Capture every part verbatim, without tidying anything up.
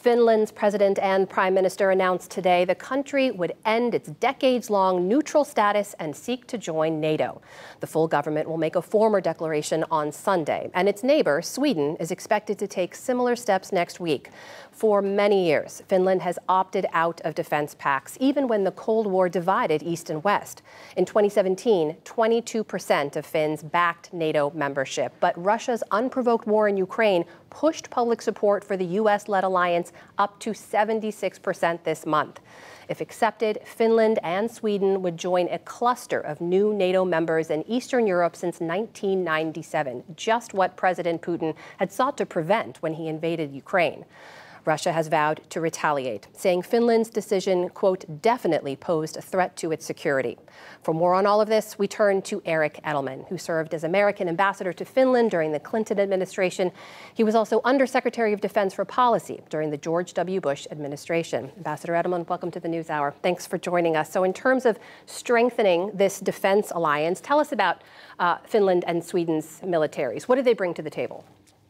Finland's president and prime minister announced today the country would end its decades-long neutral status and seek to join NATO. The full government will make a formal declaration on Sunday, and its neighbor, Sweden, is expected to take similar steps next week. For many years, Finland has opted out of defense pacts, even when the Cold War divided East and West. In twenty seventeen, twenty-two percent of Finns backed NATO membership, but Russia's unprovoked war in Ukraine pushed public support for the U S-led alliance up to seventy-six percent this month. If accepted, Finland and Sweden would join a cluster of new NATO members in Eastern Europe since nineteen ninety-seven, just what President Putin had sought to prevent when he invaded Ukraine. Russia has vowed to retaliate, saying Finland's decision, quote, definitely posed a threat to its security. For more on all of this, we turn to Eric Edelman, who served as American ambassador to Finland during the Clinton administration. He was also Undersecretary of Defense for Policy during the George W. Bush administration. Ambassador Edelman, welcome to the NewsHour. Thanks for joining us. So in terms of strengthening this defense alliance, tell us about uh, Finland and Sweden's militaries. What do they bring to the table?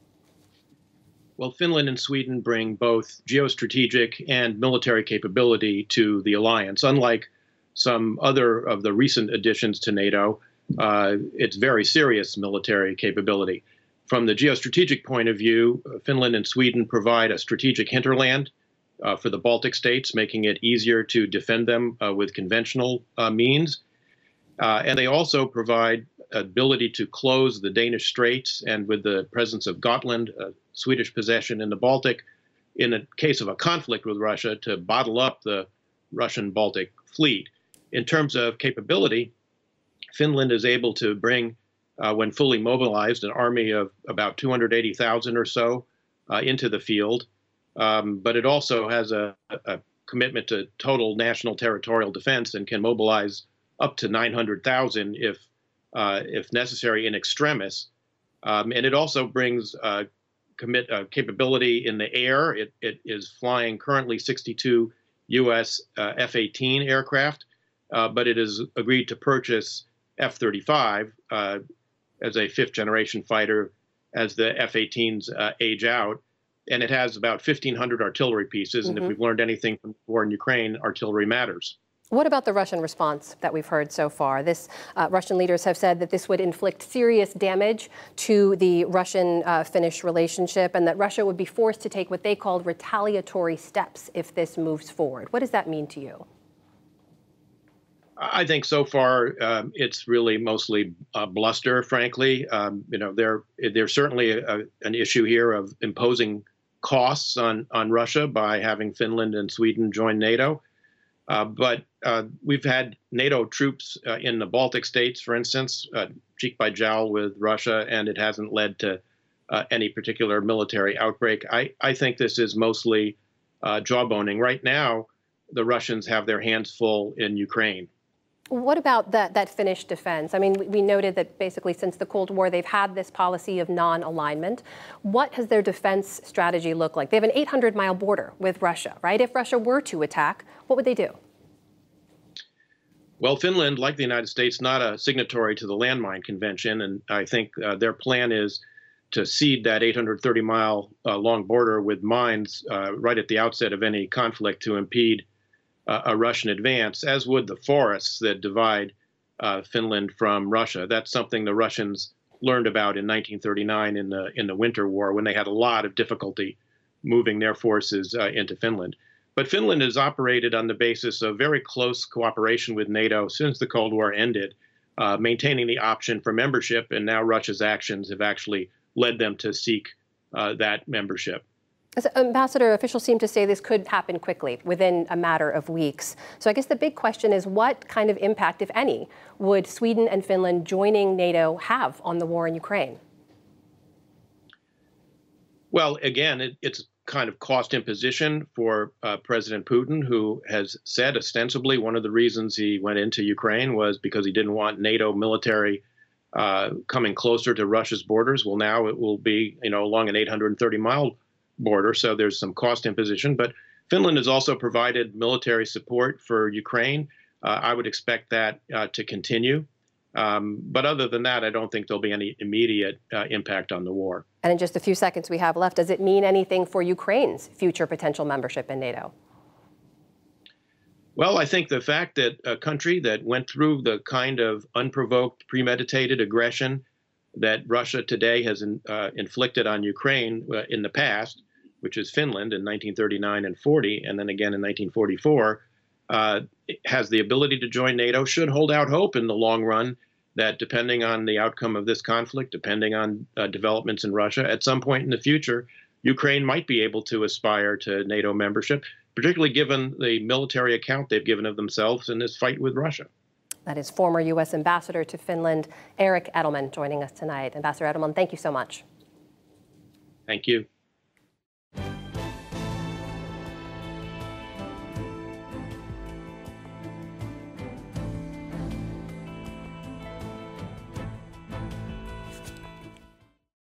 Well, Finland and Sweden bring both geostrategic and military capability to the alliance. Unlike some other of the recent additions to NATO, uh, it's very serious military capability. From the geostrategic point of view, Finland and Sweden provide a strategic hinterland uh, for the Baltic states, making it easier to defend them uh, with conventional uh, means. Uh, and they also provide ability to close the Danish Straits, and with the presence of Gotland, a Swedish possession in the Baltic, in a case of a conflict with Russia, to bottle up the Russian Baltic fleet. In terms of capability, Finland is able to bring, uh, when fully mobilized, an army of about two hundred eighty thousand or so uh, into the field. Um, but it also has a, a commitment to total national territorial defense and can mobilize up to nine hundred thousand if Uh, if necessary, in extremis. Um, and it also brings uh, commit uh, capability in the air. It, it is flying currently sixty-two U S uh, F eighteen aircraft, uh, but it has agreed to purchase F thirty-five uh, as a fifth-generation fighter as the F eighteens uh, age out. And it has about fifteen hundred artillery pieces. Mm-hmm. And if we've learned anything from the war in Ukraine, artillery matters. What about the Russian response that we've heard so far? This uh, Russian leaders have said that this would inflict serious damage to the Russian-Finnish uh, relationship, and that Russia would be forced to take what they called retaliatory steps if this moves forward. What does that mean to you? I think so far um, it's really mostly uh, bluster, frankly. Um, you know, there there's certainly a, an issue here of imposing costs on on Russia by having Finland and Sweden join NATO. Uh, but uh, we've had NATO troops uh, in the Baltic states, for instance, uh, cheek by jowl with Russia, and it hasn't led to uh, any particular military outbreak. I, I think this is mostly uh, jawboning. Right now, the Russians have their hands full in Ukraine. What about that, that Finnish defense? I mean, we, we noted that basically since the Cold War, they've had this policy of non-alignment. What has their defense strategy looked like? They have an eight hundred mile border with Russia, right? If Russia were to attack, what would they do? Well, Finland, like the United States, not a signatory to the Landmine Convention, and I think uh, their plan is to cede that eight hundred thirty mile uh, long border with mines uh, right at the outset of any conflict to impede uh, a Russian advance, as would the forests that divide uh, Finland from Russia. That's something the Russians learned about in nineteen thirty-nine in the in the Winter War, when they had a lot of difficulty moving their forces uh, into Finland. But Finland has operated on the basis of very close cooperation with NATO since the Cold War ended, uh, maintaining the option for membership, and now Russia's actions have actually led them to seek uh, that membership. As Ambassador, officials seem to say this could happen quickly, within a matter of weeks. So I guess the big question is, what kind of impact, if any, would Sweden and Finland joining NATO have on the war in Ukraine? Well, again, it, it's kind of cost imposition for uh, President Putin, who has said ostensibly one of the reasons he went into Ukraine was because he didn't want NATO military uh, coming closer to Russia's borders. Well, now it will be, you know, along an eight hundred thirty mile border, so there's some cost imposition. But Finland has also provided military support for Ukraine. Uh, I would expect that uh, to continue. Um, but other than that, I don't think there'll be any immediate uh, impact on the war. And in just the few seconds we have left, does it mean anything for Ukraine's future potential membership in NATO? Well, I think the fact that a country that went through the kind of unprovoked, premeditated aggression that Russia today has in, uh, inflicted on Ukraine uh, in the past, which is Finland in nineteen thirty-nine and forty, and then again in nineteen forty-four, uh, has the ability to join NATO, should hold out hope in the long run that depending on the outcome of this conflict, depending on uh, developments in Russia, at some point in the future, Ukraine might be able to aspire to NATO membership, particularly given the military account they've given of themselves in this fight with Russia. That is former U S Ambassador to Finland, Eric Edelman, joining us tonight. Ambassador Edelman, thank you so much. Thank you.